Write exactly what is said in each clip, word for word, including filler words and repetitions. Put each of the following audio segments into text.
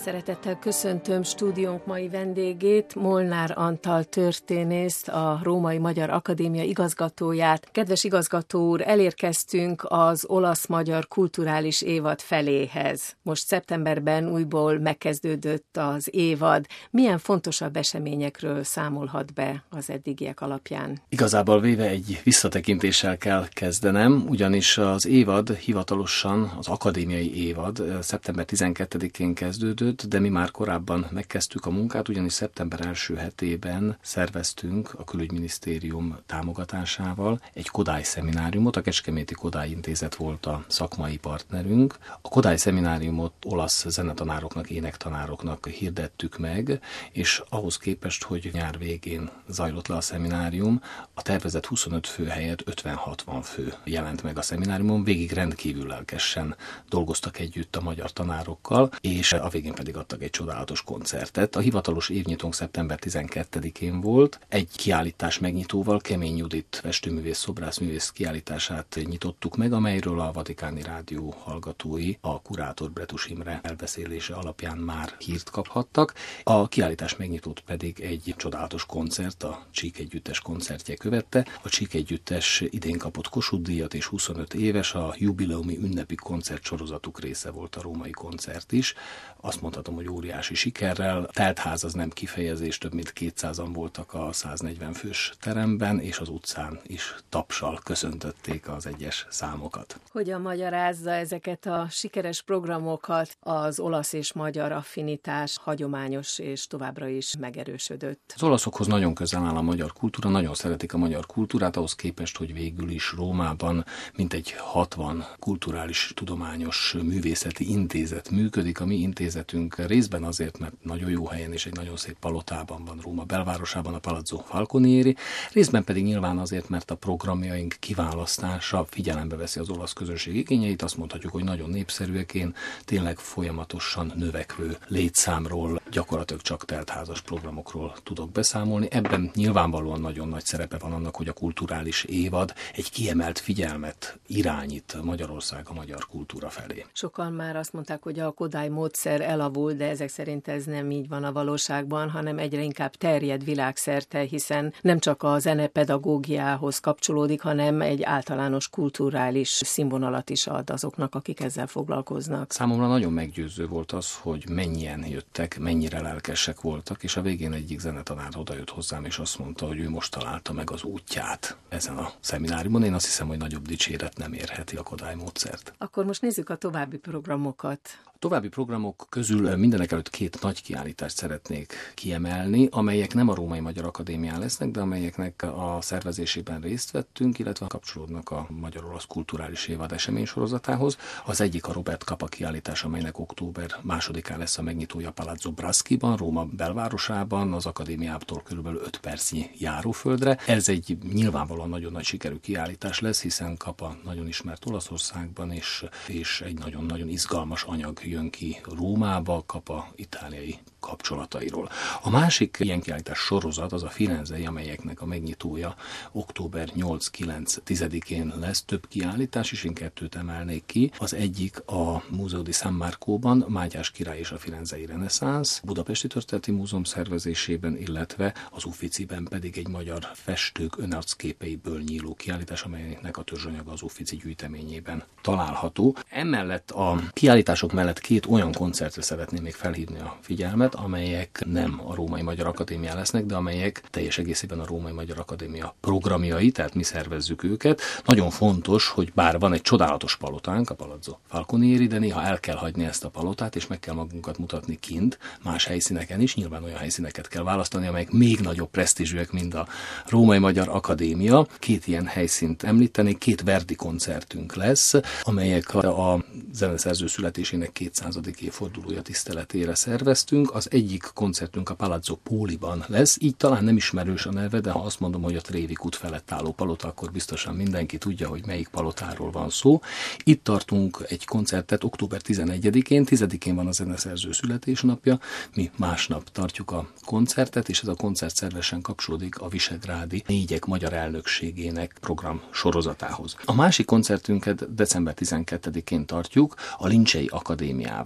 Szeretettel köszöntöm stúdiónk mai vendégét, Molnár Antal történészt, a Római Magyar Akadémia igazgatóját. Kedves igazgató úr, elérkeztünk az olasz-magyar kulturális évad feléhez. Most szeptemberben újból megkezdődött az évad. Milyen fontosabb eseményekről számolhat be az eddigiek alapján? Igazából véve egy visszatekintéssel kell kezdenem, ugyanis az évad hivatalosan, az akadémiai évad szeptember tizenkettedikén kezdődött, de mi már korábban megkezdtük a munkát, ugyanis szeptember első hetében szerveztünk a Külügyminisztérium támogatásával egy Kodály szemináriumot, a Kecskeméti Kodály Intézet volt a szakmai partnerünk. A Kodály szemináriumot olasz zenetanároknak, énektanároknak hirdettük meg, és ahhoz képest, hogy nyár végén zajlott le a szeminárium, a tervezett huszonöt fő helyett ötven-hatvan fő jelent meg a szemináriumon, végig rendkívül lelkesen dolgoztak együtt a magyar tanárokkal, és a végén pedig adtak egy csodálatos koncertet. A hivatalos évnyitónk szeptember tizenkettedikén volt. Egy kiállítás megnyitóval, Kemény Judit festőművész, szobrászművész kiállítását nyitottuk meg, amelyről a Vatikáni Rádió hallgatói a kurátor Bretus Imre elbeszélése alapján már hírt kaphattak. A kiállítás megnyitót pedig egy csodálatos koncert, a Csík Együttes koncertje követte. A Csík Együttes idén kapott Kossuth-díjat, és huszonöt éves, a jubileumi ünnepi koncertsorozatuk része volt a római koncert is. Azt mondhatom, hogy óriási sikerrel. Teltház az nem kifejezés, több mint kétszázan voltak a száznegyven fős teremben, és az utcán is tapssal köszöntötték az egyes számokat. Hogyan magyarázza ezeket a sikeres programokat? Az olasz és magyar affinitás hagyományos és továbbra is megerősödött. Az olaszokhoz nagyon közel áll a magyar kultúra, nagyon szeretik a magyar kultúrát, ahhoz képest, hogy végül is Rómában mintegy hatvan kulturális, tudományos, művészeti intézet működik. A mi intézetünk részben azért, mert nagyon jó helyen és egy nagyon szép palotában van Róma belvárosában, a Palazzo Falconieri, részben pedig nyilván azért, mert a programjaink kiválasztása figyelembe veszi az olasz közönség igényeit. Azt mondhatjuk, hogy nagyon népszerűek, én tényleg folyamatosan növekvő létszámról, gyakorlatilag csak teltházas programokról tudok beszámolni. Ebben nyilvánvalóan nagyon nagy szerepe van annak, hogy a kulturális évad egy kiemelt figyelmet irányít Magyarország a magyar kultúra felé. Sokan már azt mondták, hogy a Kodály módszer elavul, de ezek szerint ez nem így van a valóságban, hanem egyre inkább terjed világszerte, hiszen nem csak a zenepedagógiához kapcsolódik, hanem egy általános kulturális színvonalat is ad azoknak, akik ezzel foglalkoznak. Számomra nagyon meggyőző volt az, hogy mennyien jöttek, mennyire lelkesek voltak, és a végén egyik zenetanár odajött hozzám, és azt mondta, hogy ő most találta meg az útját ezen a szemináriumon. Én azt hiszem, hogy nagyobb dicséret nem érheti a Kodály módszert. Akkor most nézzük a további programokat. A további programok közül mindenekelőtt két nagy kiállítást szeretnék kiemelni, amelyek nem a Római Magyar Akadémián lesznek, de amelyeknek a szervezésében részt vettünk, illetve kapcsolódnak a Magyar-Olasz Kulturális Évad eseménysorozatához. Az egyik a Robert Capa kiállítás, amelynek október másodikán lesz a megnyitója Palazzo Braschiban, Róma belvárosában, az akadémiától körülbelül öt percnyi járóföldre. Ez egy nyilvánvalóan nagyon nagy sikerű kiállítás lesz, hiszen Capa nagyon ismert Olaszországban, és, és egy nagyon-nagyon izgalmas anyag jön ki Rómába, Capa itáliai kapcsolatairól. A másik ilyen kiállítás sorozat az a firenzei, amelyeknek a megnyitója október nyolc-kilenc-tizedikén lesz. Több kiállítás is, én kettőt emelnék ki. Az egyik a Museo di San Marcóban, Mátyás király és a firenzei reneszánsz, Budapesti Történeti Múzeum szervezésében, illetve az Ufficiben pedig egy magyar festők önarcképeiből nyíló kiállítás, amelynek a törzsanyaga az Uffizi gyűjteményében található. Emellett a kiállítások mellett két olyan koncertre szeretném még felhívni a figyelmet, amelyek nem a Római Magyar Akadémián lesznek, de amelyek teljes egészében a Római Magyar Akadémia programjai, tehát mi szervezzük őket. Nagyon fontos, hogy bár van egy csodálatos palotánk, a Palazzo Falconieri, de néha el kell hagyni ezt a palotát, és meg kell magunkat mutatni kint, más helyszíneken is. Nyilván olyan helyszíneket kell választani, amelyek még nagyobb presztízsűek, mint a Római Magyar Akadémia. Két ilyen helyszínt említeni, két Verdi koncertünk lesz, amelyek a zeneszerző születésének kétszázadik évfordulója tiszteletére szerveztünk. Az egyik koncertünk a Palazzo Poliban lesz, így talán nem ismerős a neve, de ha azt mondom, hogy a Trévi kút felett álló palota, akkor biztosan mindenki tudja, hogy melyik palotáról van szó. Itt tartunk egy koncertet október tizenegyedikén, tizedikén van a zeneszerző születésnapja, mi másnap tartjuk a koncertet, és ez a koncert szervesen kapcsolódik a Visegrádi Négyek Magyar Elnökségének program sorozatához. A másik koncertünket december tizenkettedikén tartjuk a Lincsei Akadémiával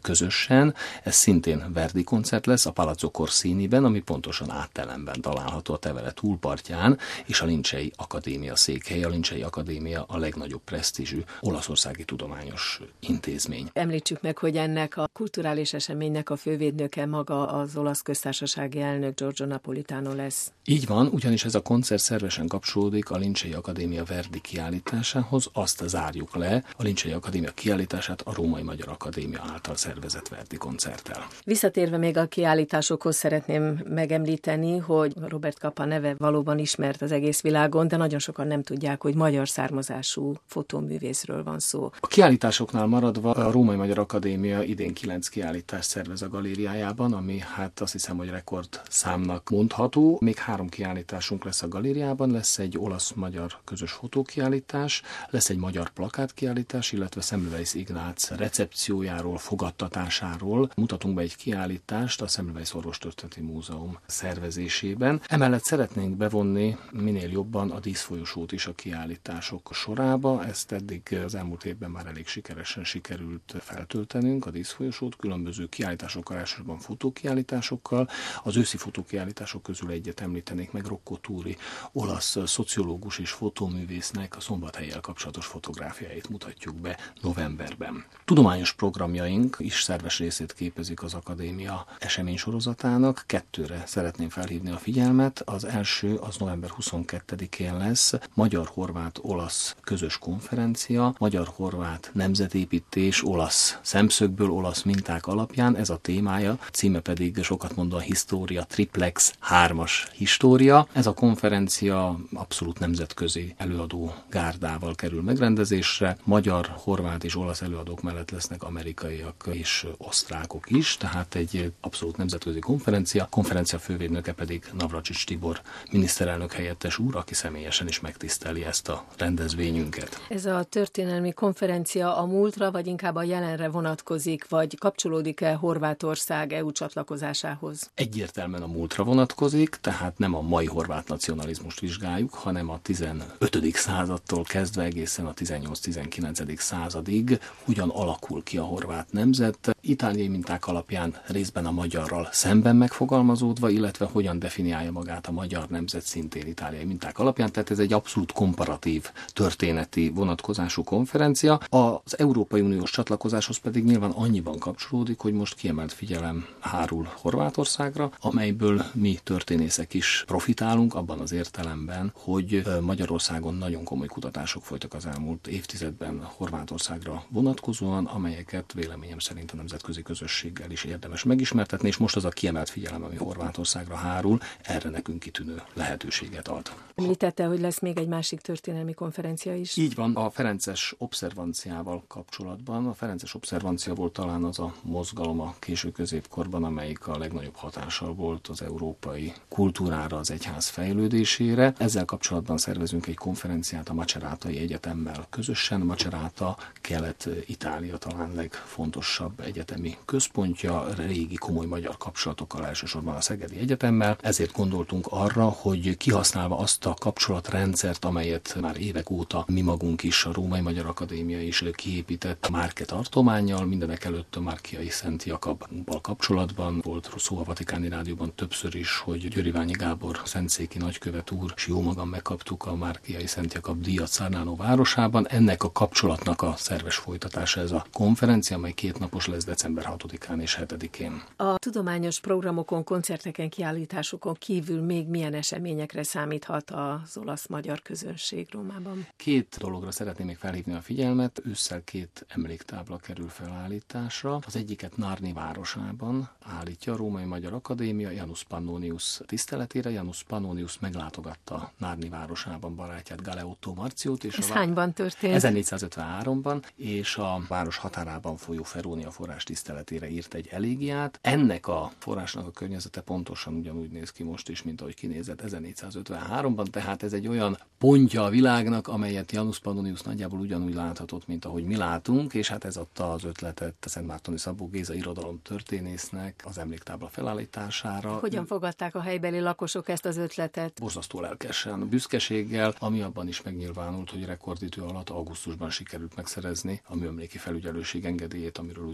közösen. Ez szintén Verdi koncert lesz a Palazzo Corsiniben, ami pontosan áttelemben található a Tevere túlpartján, és a Lincsei Akadémia székhelye. A Lincsei Akadémia a legnagyobb presztízsű olaszországi tudományos intézmény. Említsük meg, hogy ennek a kulturális eseménynek a fővédnöke maga az olasz köztársasági elnök Giorgio Napolitano lesz. Így van, ugyanis ez a koncert szervesen kapcsolódik a Lincsei Akadémia Verdi kiállításához, azt zárjuk le a Lincsei Akadémia kiállítását a Római Magyar Akadémia által szervezett Verdi koncerttel. Visszatérve még a kiállításokhoz szeretném megemlíteni, hogy Robert Capa neve valóban ismert az egész világon, de nagyon sokan nem tudják, hogy magyar származású fotóművészről van szó. A kiállításoknál maradva a Római Magyar Akadémia idén kilenc kiállítást szervez a galériájában, ami hát azt hiszem, hogy rekord számnak mondható. Még három kiállításunk lesz a galériában, lesz egy olasz-magyar közös fotókiállítás, lesz egy magyar plakátkiállítás, illetve Semmelweis Ignác recepciójáról, fogadtatásáról mutatunk be egy kiállítást a Semmelweis Orvostörténeti Múzeum szervezésében. Emellett szeretnénk bevonni minél jobban a díszfolyosót is a kiállítások sorába. Ezt eddig az elmúlt évben már elég sikeresen sikerült feltöltenünk, a díszfolyosót, különböző kiállításokkal, elsősorban fotókiállításokkal. Az őszi fotókiállítások közül egyet említenék meg, Rocco Turi, olasz szociológus és fotóművésznek a Szombathellyel kapcsolatos fotográfiáit mutatjuk be novemberben. Tudományos programjaink is szerves részét képezik az akadémia eseménysorozatának. Kettőre szeretném felhívni a figyelmet. Az első az november huszonkettedikén lesz magyar-horvát-olasz közös konferencia, magyar-horvát nemzetépítés olasz szemszögből, olasz minták alapján. Ez a témája, címe pedig sokat mondva História Triplex hármas história. Ez a konferencia abszolút nemzetközi előadó gárdával kerül megrendezésre. Magyar, horvát és olasz előadók mellett lesznek amerikaiak és osztrákok is, tehát egy abszolút nemzetközi konferencia. Konferencia fővédnöke pedig Navracsics Tibor miniszterelnök helyettes úr, aki személyesen is megtiszteli ezt a rendezvényünket. Ez a történelmi konferencia a múltra, vagy inkább a jelenre vonatkozik, vagy kapcsolódik-e Horvátország é u csatlakozásához? Egyértelműen a múltra vonatkozik, tehát nem a mai horvát nacionalizmust vizsgáljuk, hanem a tizenötödik századtól kezdve egészen a tizennyolc-tizenkilencedik századig hogyan alakul ki a horvát nemzet, itáliai minták alapján részben a magyarral szemben megfogalmazódva, illetve hogyan definiálja magát a magyar nemzet szintén itáliai minták alapján, tehát ez egy abszolút komparatív történeti vonatkozású konferencia. Az Európai Uniós csatlakozáshoz pedig nyilván annyiban kapcsolódik, hogy most kiemelt figyelem hárul Horvátországra, amelyből mi történészek is profitálunk abban az értelemben, hogy Magyarországon nagyon komoly kutatások folytak az elmúlt évtizedben Horvátországra vonatkozóan, amelyeket véleményem szerint a nemzetközi közösséggel is érdemes megismertetni, és most az a kiemelt figyelem, ami Horvátországra hárul, erre nekünk kitűnő lehetőséget ad. Említette, hogy lesz még egy másik történelmi konferencia is. Így van, a Ferences Obszervanciával kapcsolatban. A Ferences Obszervancia volt talán az a mozgalom a késő középkorban, amelyik a legnagyobb hatással volt az európai kultúrára, az egyház fejlődésére. Ezzel kapcsolatban szervezünk egy konferenciát a Macerátai Egyetemmel közösen. Macerata Kelet-Itália talán legfontosabb egyetemi központja, régi komoly magyar kapcsolatokkal, elsősorban a Szegedi Egyetemmel. Ezért gondoltunk arra, hogy kihasználva azt a kapcsolatrendszert, amelyet már évek óta mi magunk is, a Római Magyar Akadémia is kiépített a Márke tartománnyal, mindenek előtt a Márkiai Szent Jakabbal kapcsolatban volt szó a Vatikáni Rádióban többször is, hogy Györiványi Gábor szentszéki nagykövet úr, és jó magam megkaptuk a Márkiai Szent Jakab díjat Szárnáló városában. Ennek a kapcsolatnak a szerves folytatása ez a konferencia, amely két napos lesz december hatodikán és hetedikén. A tudományos programokon, koncerteken, kiállításokon kívül még milyen eseményekre számíthat az olasz-magyar közönség Rómában? Két dologra szeretném még felhívni a figyelmet. Ősszel két emléktábla kerül felállításra. Az egyiket Narni városában állítja a Római Magyar Akadémia Janus Pannonius tiszteletére. Janus Pannonius meglátogatta Narni városában barátját, Galeotto Marciót. És Ez a hányban történt? ezernégyszázötvenháromban, és a város határában folyó Ferónia forrás tiszteletére írt egy elégiát. Ennek a forrásnak a környezete pontosan ugyanúgy néz ki most is, mint ahogy kinézett ezernégyszázötvenháromban, tehát ez egy olyan pontja a világnak, amelyet Janus Pannonius nagyjából ugyanúgy láthatott, mint ahogy mi látunk, és hát ez adta az ötletet a Szentmártoni Szabó Géza irodalomtörténésznek az emléktábla felállítására. Hogyan fogadták a helybeli lakosok ezt az ötletet? Borzasztó lelkesen, büszkeséggel, ami abban is megnyilvánult, hogy rekordidő alatt augusztusban sikerült megszerezni a műemléki felügyelőség engedélyét, amiről úgy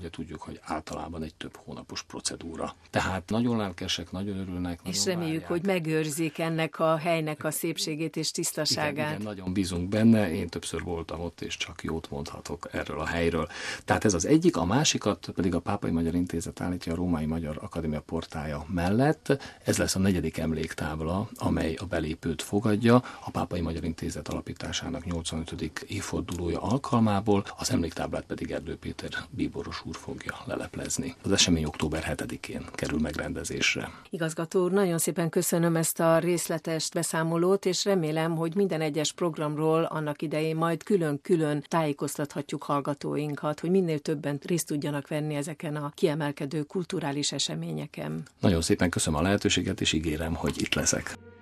ugye tudjuk, hogy általában egy több hónapos procedúra. Tehát nagyon lelkesek, nagyon örülnek. És nagyon reméljük, várják. hogy megőrzik ennek a helynek a szépségét és tisztaságát. Igen, igen, nagyon bízunk benne, én többször voltam ott, és csak jót mondhatok erről a helyről. Tehát ez az egyik, a másikat pedig a Pápai Magyar Intézet állítja a Római Magyar Akadémia portálja mellett. Ez lesz a negyedik emléktábla, amely a belépőt fogadja, a Pápai Magyar Intézet alapításának nyolcvanötödik évfordulója alkalmából, az emléktáblát pedig Erdő Péter bíboros úr fogja leleplezni. Az esemény október hetedikén kerül megrendezésre. Igazgató úr, nagyon szépen köszönöm ezt a részletes beszámolót, és remélem, hogy minden egyes programról annak idején majd külön-külön tájékoztathatjuk hallgatóinkat, hogy minél többen részt tudjanak venni ezeken a kiemelkedő kulturális eseményeken. Nagyon szépen köszönöm a lehetőséget, és ígérem, hogy itt leszek.